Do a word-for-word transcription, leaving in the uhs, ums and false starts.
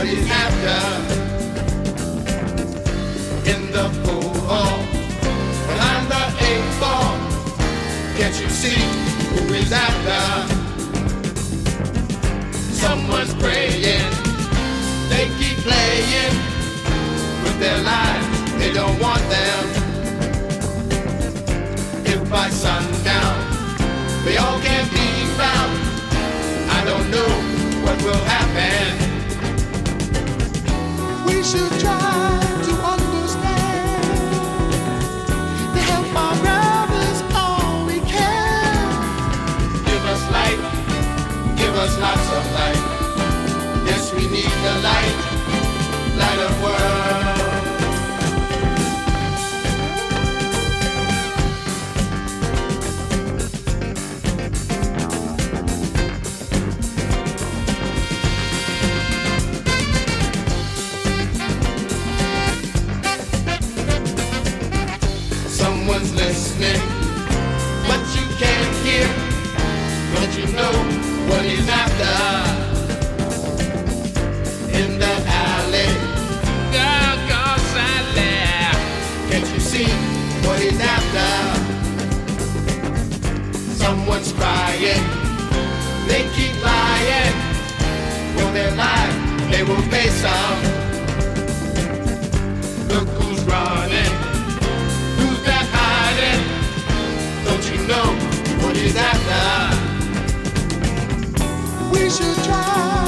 he's after. In the pool hall, behind the eight ball, can't you see who he's after? Someone's praying, they keep playing with their lives, they don't want them. If by sundown they all can't be found, I don't know what will happen. We should try to understand, to help our brothers all we can. Give us light, give us lots of light. Yes, we need the light, light of world. Someone's listening, but you can't hear. Don't you know what he's after? In the alley, Gargoyle Sally, can't you see what he's after? Someone's crying, they keep lying. For their life, they will pay some. Look who's running. Don't you know what he's after? We should try